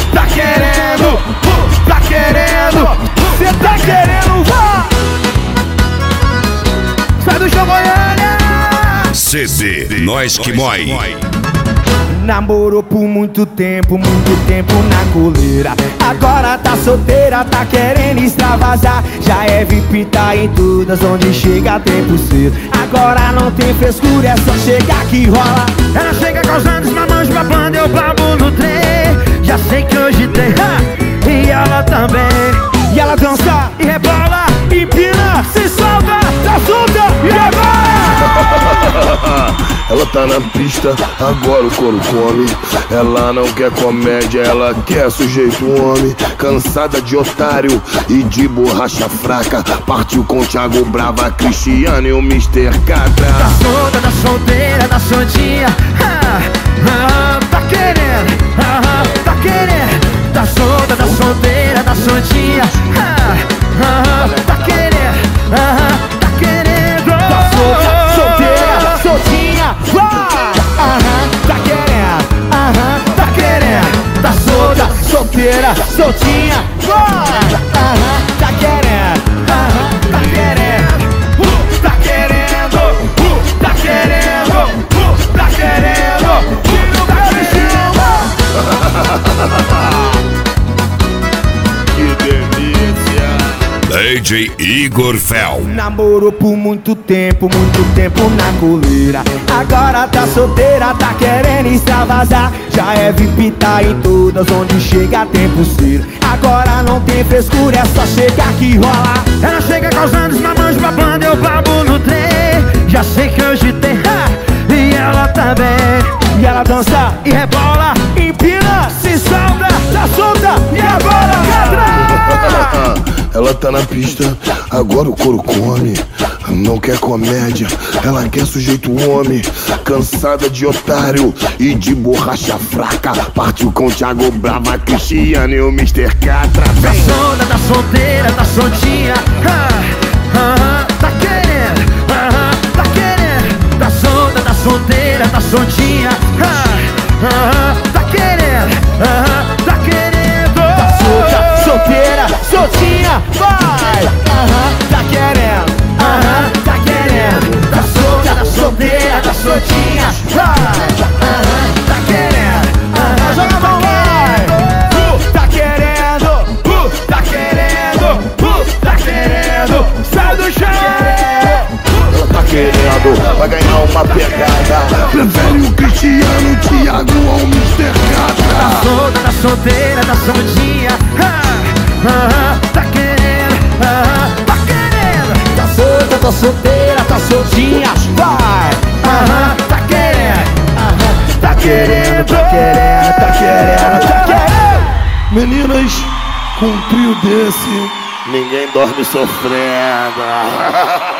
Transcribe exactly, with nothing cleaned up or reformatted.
tá querendo, tá querendo, cê tá querendo, vá! Sai do chão, Goiânia! C D Nós Que Mói. Namorou por muito tempo, muito tempo na coleira. Agora tá solteira, tá querendo extravasar. Já é V I P, tá em todas, onde chega tem pulseira. Agora não tem frescura, é só chegar que rola. Ela chega causando desmamães, babando, eu babo no trem. Já sei que hoje tem, ha! E ela também. E ela dança e rebola, empina, se solta, tá solta e agora? Ela tá na pista, agora o couro come. Ela não quer comédia, ela quer sujeito homem. Cansada de otário e de borracha fraca. Partiu com o Thiago Brava, Cristiano e o mister Catra. Tá solta, tá solteira, tá soltinha, ah, ah, tá querendo, ah, tá querendo. Tá solta, tá solteira, tá soltinha, ah, ah, tá querendo, ah, tá querendo. Tá solta, solteira, soltinha, vai, ah, tá querendo, ah, tá querendo. Tá solta, solteira, soltinha, vai, ah, tá querendo, ah, tá querendo. Uh, tá querendo, uh, tá querendo, uh, tá querendo. Tira o pé do chão. Que delícia! D J Igor Fel. Namorou por muito tempo, muito tempo na coleira. Agora tá solteira, tá querendo extravasar. Já é V I P, tá em todas, onde chega tem pulseira. Agora não tem frescura, é só chegar que rola. Ela chega causando desmamães, babando, eu babo no trem. Já sei que hoje tem, ha! E ela também. E ela dança e rebola, empina, se solta, tá solta e agora? Catra! Ela tá na pista, agora o couro come. Não quer comédia, ela quer sujeito homem. Cansada de otário e de borracha fraca. Partiu com o Thiago Brava, Cristiano e o mister Catra. Tá solta, tá solteira, tá soltinha, ah, ah, tá querendo, ah, tá querendo. Tá solta, tá solteira, tá soltinha, ah, ah, tá querendo, ah, tá querendo. Tá solta, solteira, soltinha, vai, ah, tá querendo, ah, tá querendo. Tá solta, tá solteira, tá soltinha, vai, ah, tá querendo, ah, joga a mão, vai. Uh, tá querendo, uh, tá querendo, uh, tá querendo. Sai do chão. Ela tá querendo, vai ganhar uma pegada. Prefere o Cristiano, o Thiago ou o mister Catra. Tá solta, tá solteira, tá soltinha, ah, ah, tá querendo, ah, tá querendo. Tá solta, tá solteira, tá soltinha, vai, ah, tá querendo, ah, tá querendo, tá querendo, tá querendo, tá querendo. Meninas, com um trio desse, ninguém dorme sofrendo.